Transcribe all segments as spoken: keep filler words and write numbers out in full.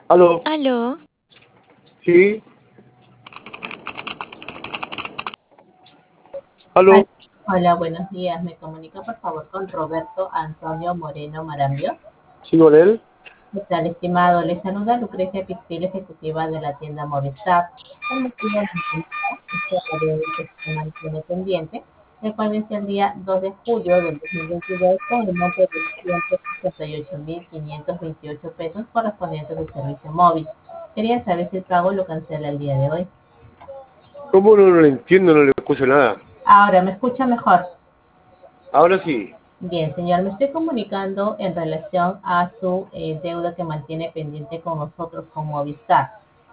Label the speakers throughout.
Speaker 1: Aló,
Speaker 2: Aló,
Speaker 1: sí,
Speaker 3: Hol-
Speaker 1: aló,
Speaker 3: Hola, buenos días. Me comunica por favor con Roberto Antonio Moreno Marambio.
Speaker 1: sí, con él.
Speaker 3: ¿Qué tal, estimado? Le saluda Lucrecia Pixil, ejecutiva de la tienda Movistar. El motivo de mi llamada es que la deuda que se mantiene pendiente, el cual vence el día dos de julio del dos mil veintidós con el monto de ciento sesenta y ocho mil quinientos veintiocho pesos correspondientes al servicio móvil. Quería saber si el pago lo cancela el día de hoy.
Speaker 1: ¿Cómo no, no lo entiendo? No le escucho nada.
Speaker 3: Ahora, ¿me escucha mejor?
Speaker 1: Ahora sí,
Speaker 3: Bien, señor, me estoy comunicando en relación a su eh, deuda que mantiene pendiente con nosotros con Movistar.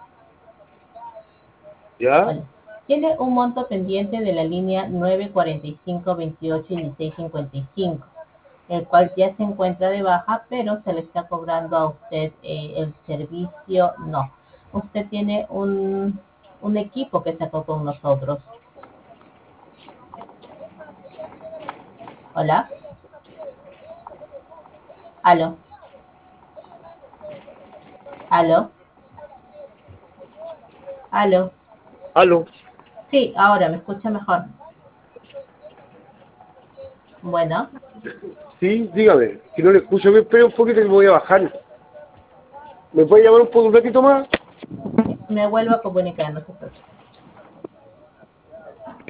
Speaker 1: ¿ya?
Speaker 3: Hola. Tiene un monto pendiente de la línea nueve cuarenta y cinco veintiocho dieciséis cincuenta y cinco, el cual ya se encuentra de baja, pero se le está cobrando a usted eh, el servicio. No, usted tiene un, un equipo que sacó con nosotros. Hola, aló, aló, aló.
Speaker 1: Aló,
Speaker 3: Sí, ahora me escucha mejor. Bueno.
Speaker 1: sí, dígame. Si no le escucho, me espera un poquito que me voy a bajar. ¿Me puede llamar un poco un ratito más?
Speaker 3: Me vuelvo a comunicar, no se preocupe.